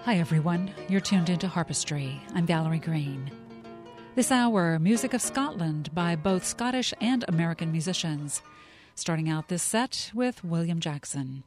Hi everyone, you're tuned into Harpistry. I'm Valerie Green. This hour, music of Scotland by both Scottish and American musicians. Starting out this set with William Jackson.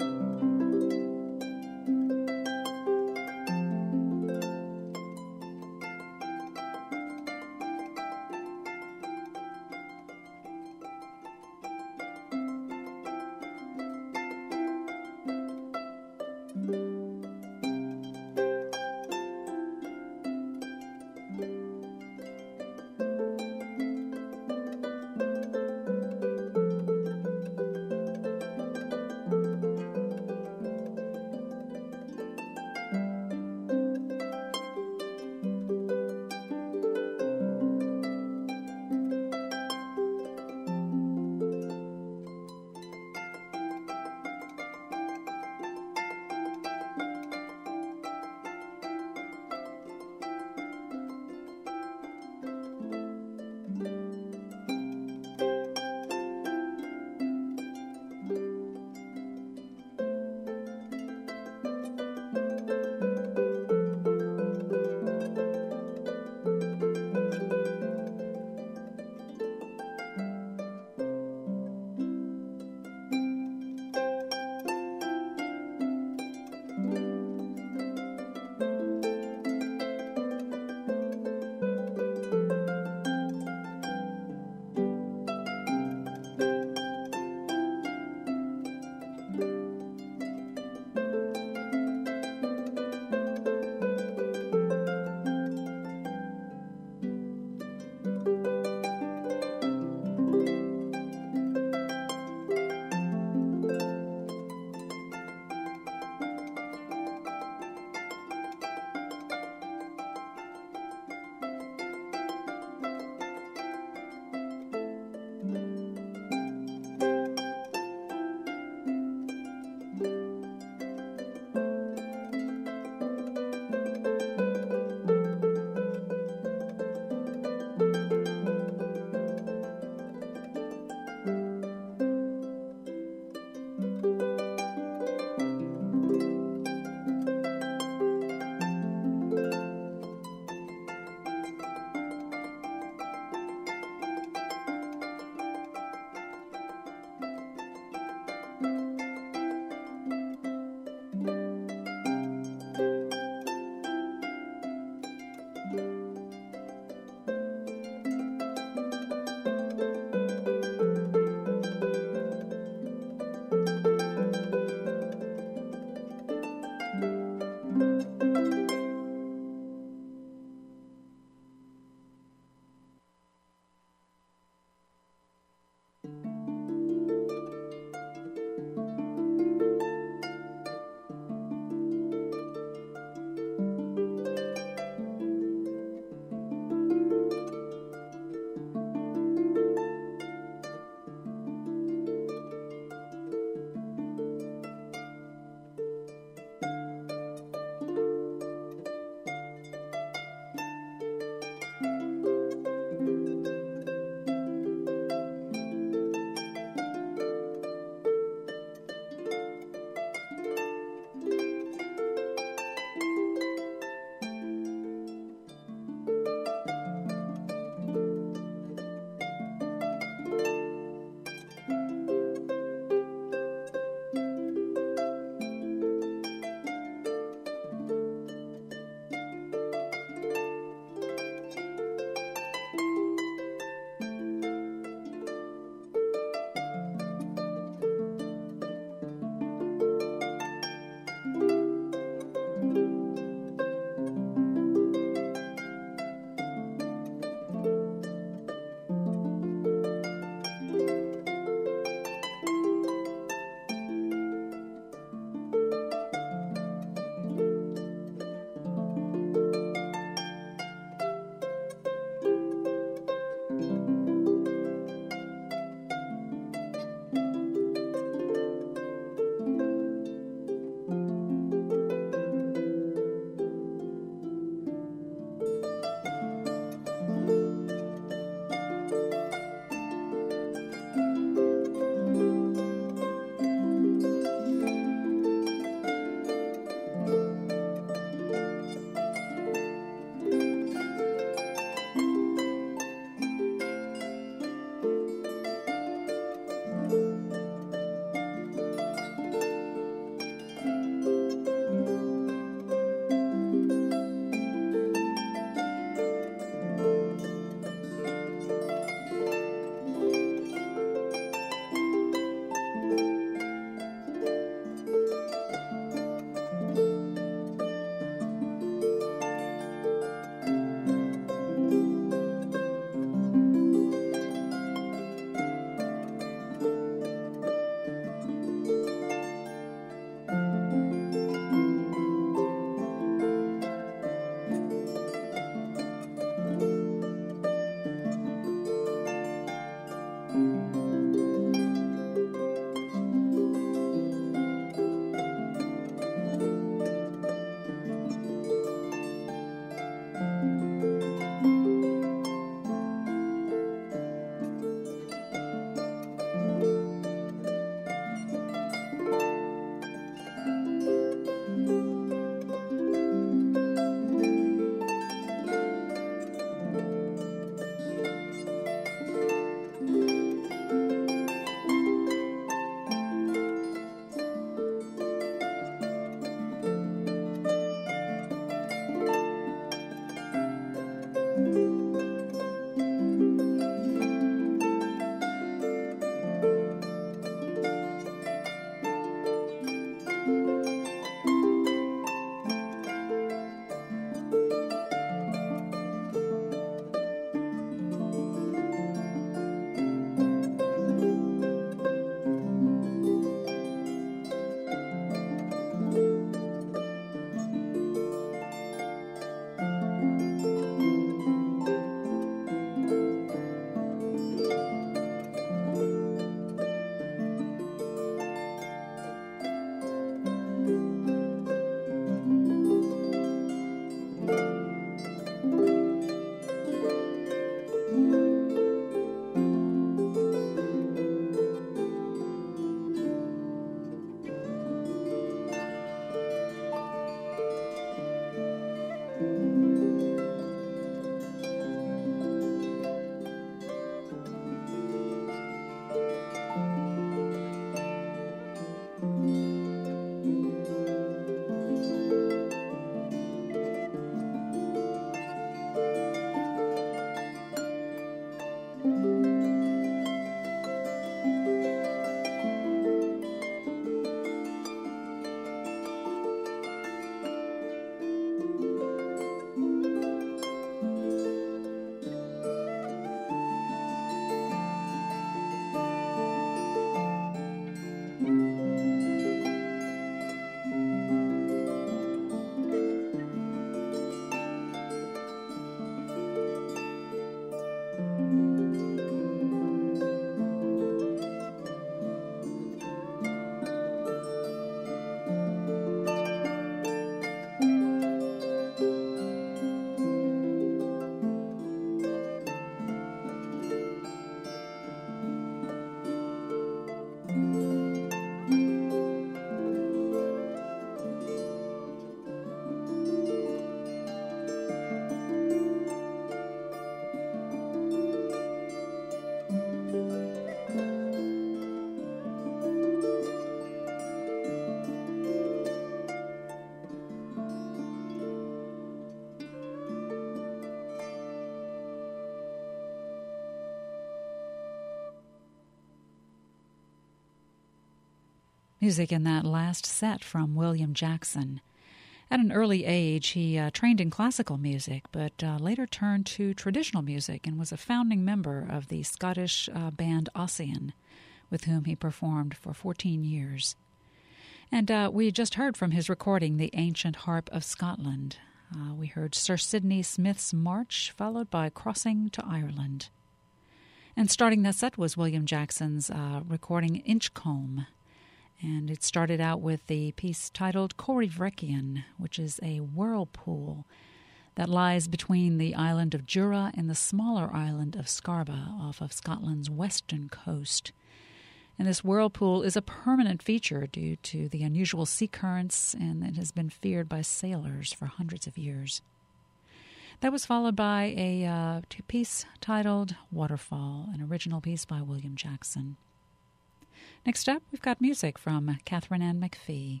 Music in that last set from William Jackson. At an early age, he trained in classical music, but later turned to traditional music and was a founding member of the Scottish band Ossian, with whom he performed for 14 years. And we just heard from his recording, The Ancient Harp of Scotland. We heard Sir Sidney Smith's March, followed by Crossing to Ireland. And starting that set was William Jackson's recording Inchcolm. And it started out with the piece titled Corryvreckan, which is a whirlpool that lies between the island of Jura and the smaller island of Scarba off of Scotland's western coast. And this whirlpool is a permanent feature due to the unusual sea currents, and it has been feared by sailors for hundreds of years. That was followed by a piece titled Waterfall, an original piece by William Jackson. Next up, we've got music from Catherine Ann McPhee.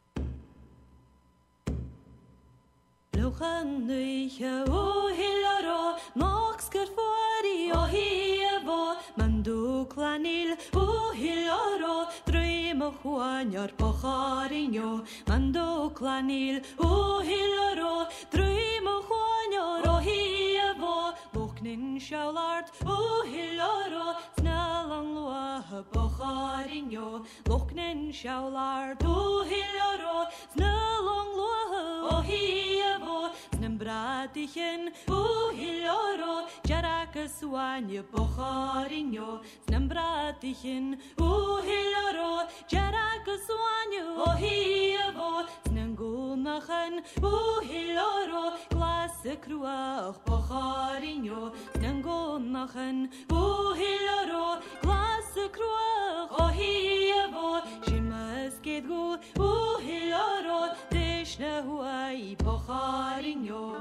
Nin Shaulart, O Hilaro, Snellang Lua, Bocharinho, Lochnin Shaulart, O Hilaro, Snellang Lua, O Hiavo, Snembratischen, O Hilaro, Jarakaswanya, Bocharinho, Snembratischen, O Hilaro, Jarakaswanya, O Hiavo, Snengunachen, O Hilaro, Classic Ruach, Bocharinho. Nangonachen, o hilaro, glasse kruach, o hiavo, shimas gedgu, o hilaro, deshna huai, bocharinho.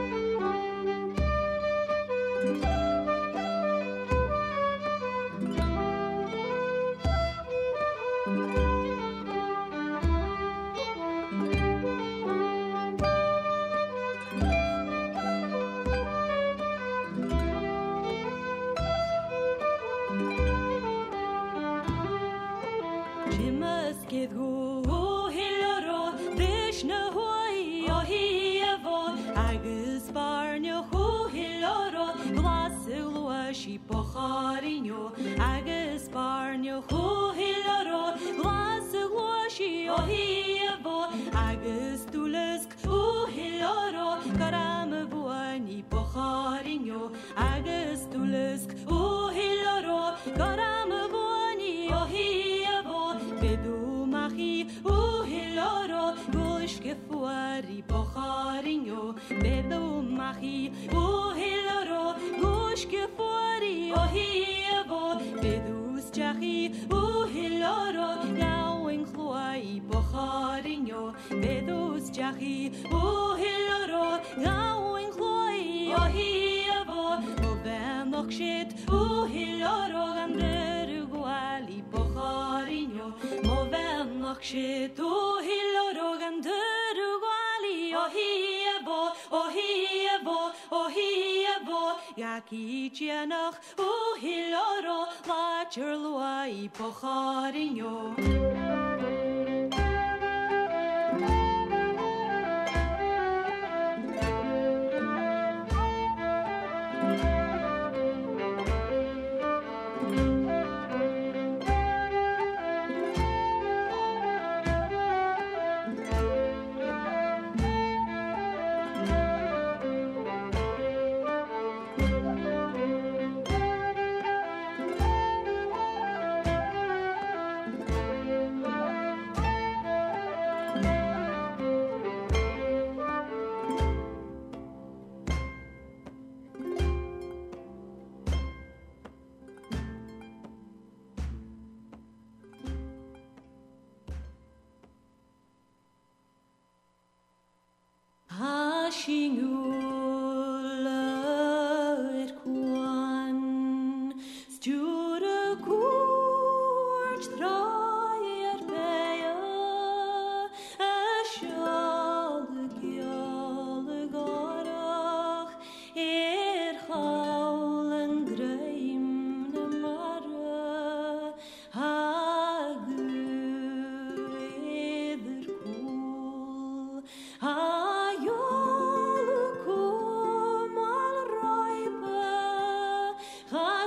Bocharinho, agus barnio, ho hilaro, glasse washi, o hiavo, agus tulesk, o hilaro, karame buani, bocharinho, agus tulesk, o hilaro, karame buani, o hiavo, bedu machi, o hilaro, goshke fuari, bocharinho, bedu machi, o hilaro, goshke fuari, o hiavo, bedus jachi, o hilaro, gawing chluai, bocharinho, bedus jachi, o hilaro, gawing chluai, o hiavo, o venok shit, o hilaro, ganderu guali, bocharinho, mo venok shit, o hilaro, ganderu guali, o hiavo, o hiavo, o hiavo, Yaki Chianach, O Hilaro, Lacher Luai, Bocharinho.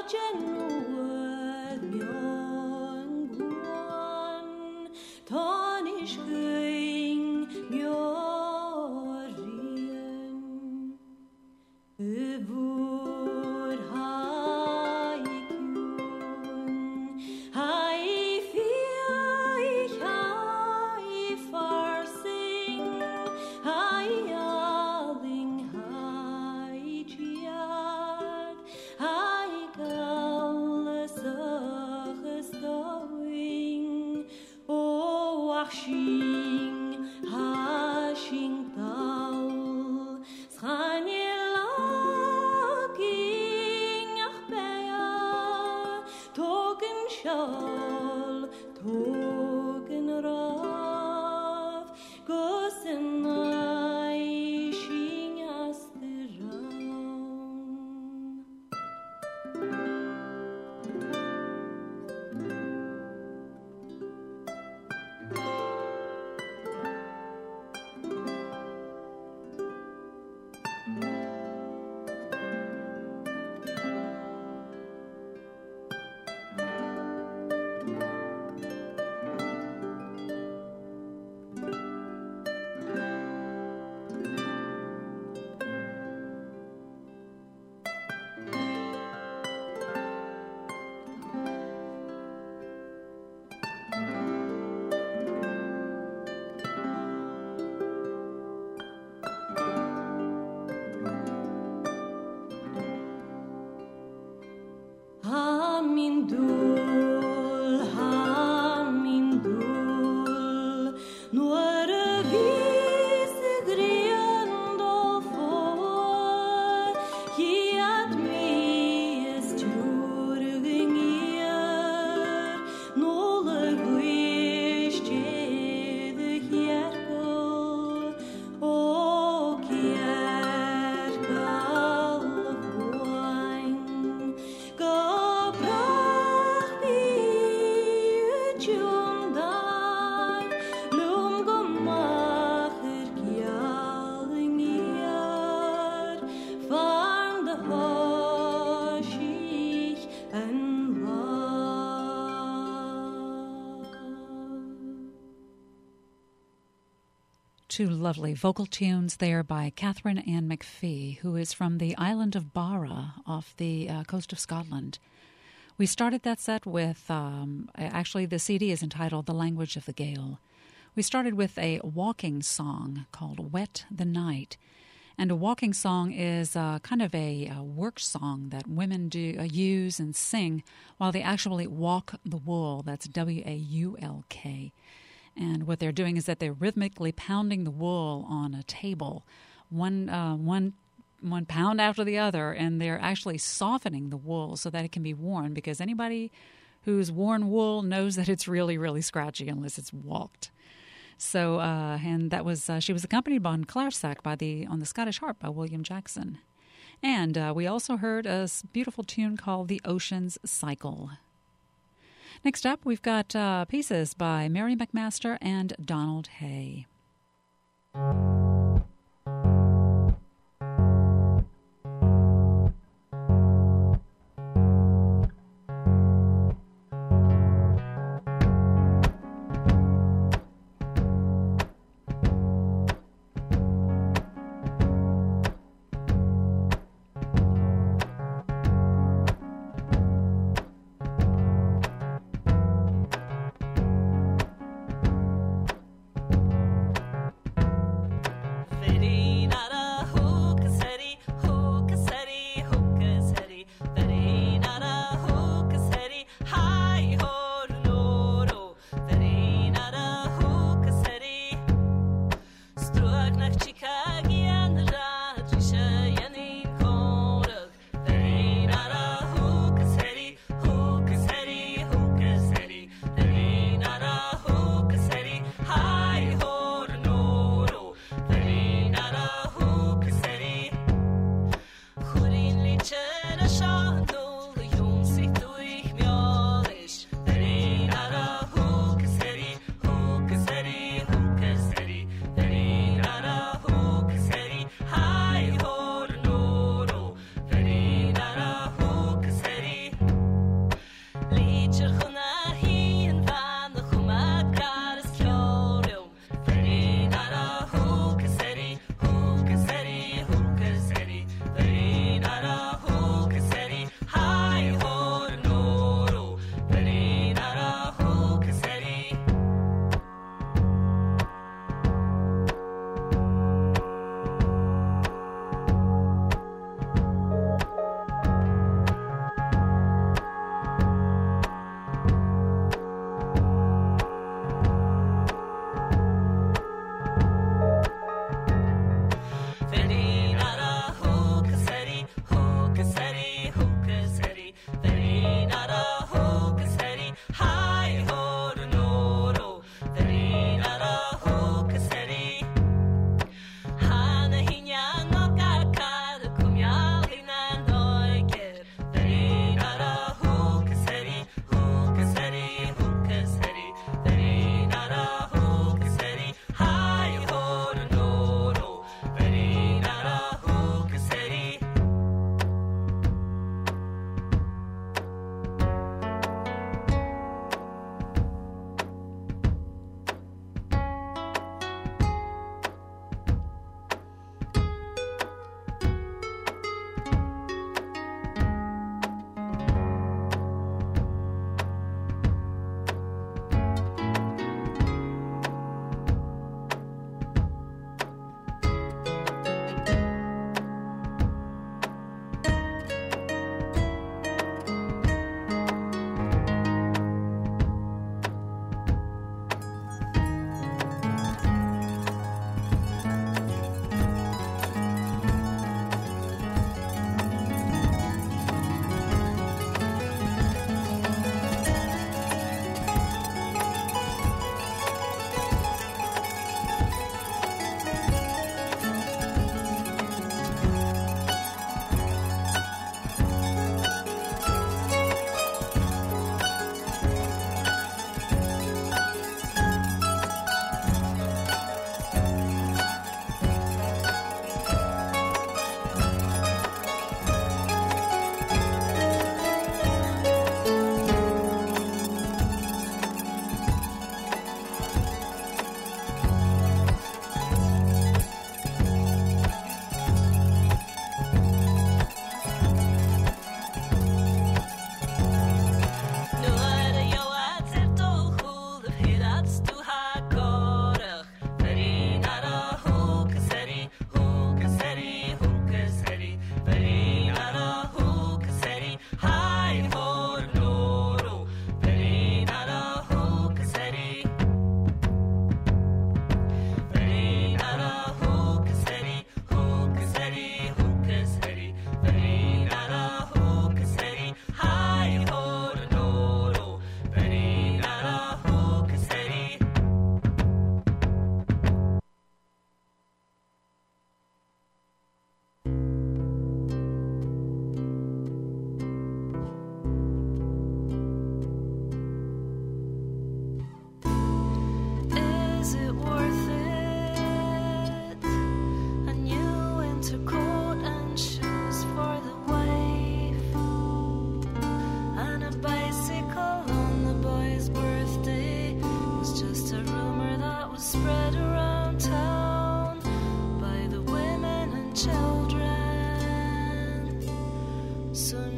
Two lovely vocal tunes there by Catherine Ann McPhee, who is from the island of Barra off the coast of Scotland. We started that set with, actually the CD is entitled The Language of the Gale. We started with a walking song called Wet the Night. And a walking song is kind of a work song that women do use and sing while they actually walk the wool. That's W-A-U-L-K. And what they're doing is that they're rhythmically pounding the wool on a table, one pound after the other, and they're actually softening the wool so that it can be worn, because anybody who's worn wool knows that it's really, really scratchy unless it's walked. So, and that was she was accompanied on clarinet on the Scottish harp by William Jackson. And we also heard a beautiful tune called The Ocean's Cycle. Next up, we've got pieces by Mary McMaster and Donald Hay.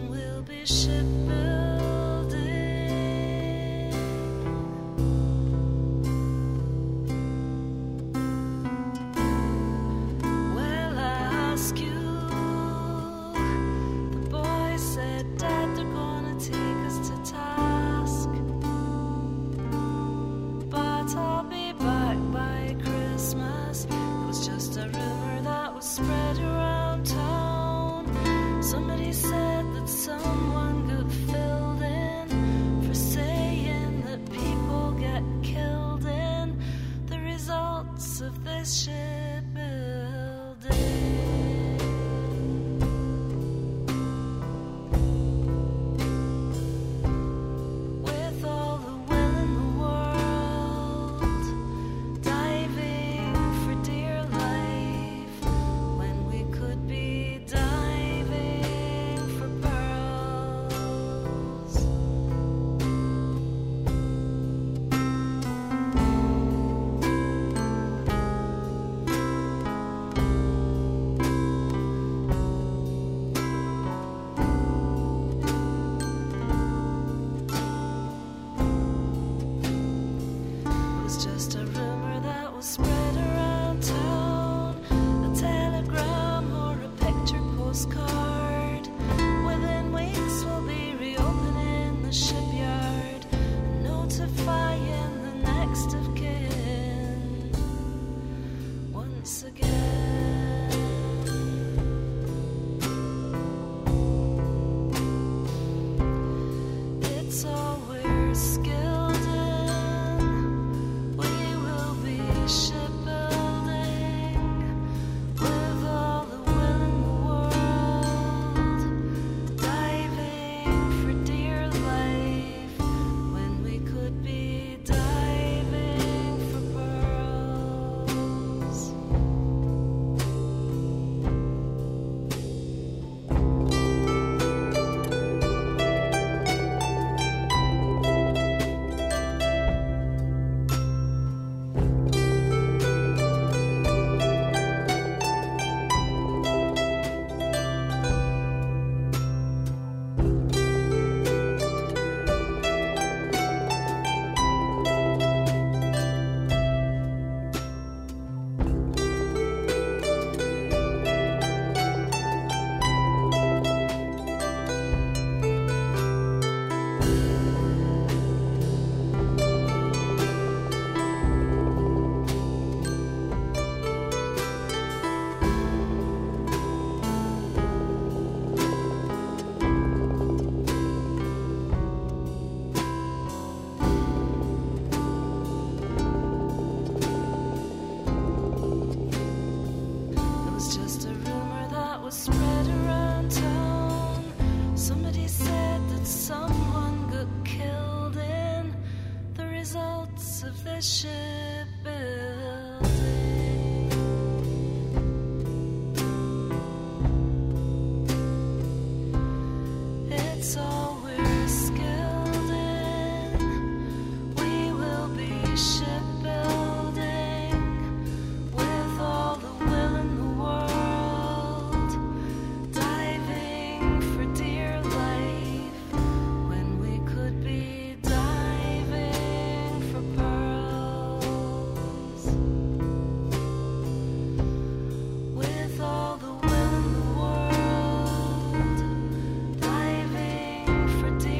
For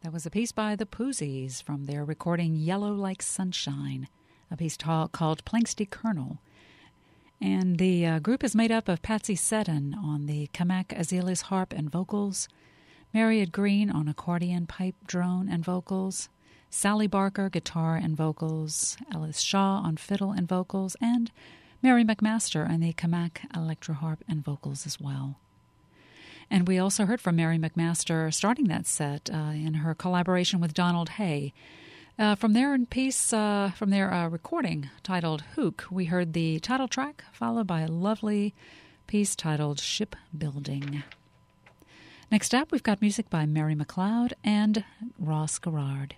That was a piece by the Poozies from their recording Yellow Like Sunshine, a piece called Planxty Colonel. And the group is made up of Patsy Seddon on the Kamak Azelis harp and vocals, Mariette Green on accordion, pipe, drone, and vocals, Sally Barker, guitar and vocals, Ellis Shaw on fiddle and vocals, and Mary McMaster on the Kamak electro harp and vocals as well. And we also heard from Mary McMaster starting that set in her collaboration with Donald Hay. From their recording titled Hook, we heard the title track, followed by a lovely piece titled Shipbuilding. Next up, we've got music by Mary McLeod and Ross Garrard.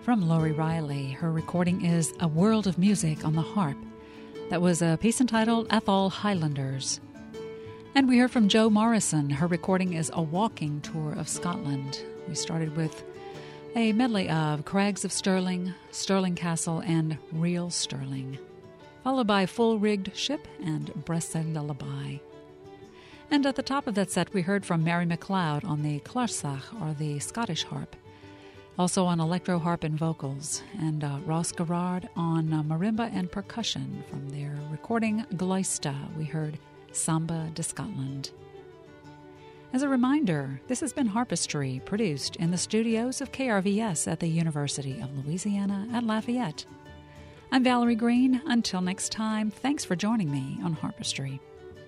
from Laurie Riley. Her recording is A World of Music on the Harp. That was a piece entitled Athol Highlanders. And we heard from Jo Morrison. Her recording is A Walking Tour of Scotland. We started with a medley of Crags of Stirling, Stirling Castle, and Real Stirling, followed by Full Rigged Ship and Bresse Lullaby. And at the top of that set, we heard from Mary MacLeod on the clarsach, or the Scottish harp, also on electro harp and vocals, and Ross Garrard on marimba and percussion. From their recording Gloista, we heard Samba de Scotland. As a reminder, this has been Harpistry, produced in the studios of KRVS at the University of Louisiana at Lafayette. I'm Valerie Green. Until next time, thanks for joining me on Harpistry.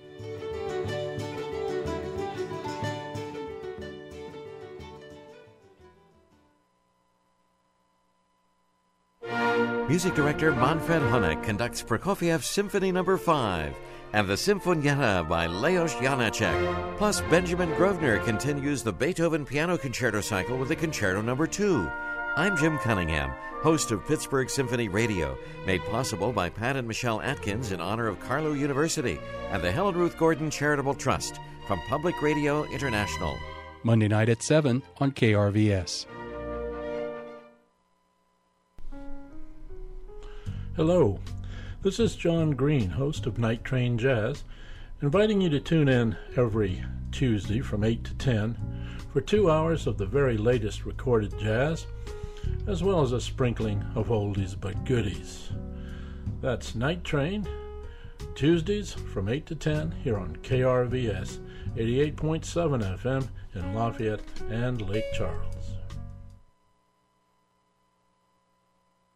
Music director Manfred Honeck conducts Prokofiev Symphony No. 5 and the Symfonietta by Leos Janáček. Plus, Benjamin Grosvenor continues the Beethoven Piano Concerto cycle with the Concerto No. 2. I'm Jim Cunningham, host of Pittsburgh Symphony Radio, made possible by Pat and Michelle Atkins in honor of Carlow University and the Helen Ruth Gordon Charitable Trust from Public Radio International. Monday night at 7 on KRVS. Hello, this is John Green, host of Night Train Jazz, inviting you to tune in every Tuesday from 8 to 10 for 2 hours of the very latest recorded jazz, as well as a sprinkling of oldies but goodies. That's Night Train, Tuesdays from 8 to 10 here on KRVS 88.7 FM in Lafayette and Lake Charles.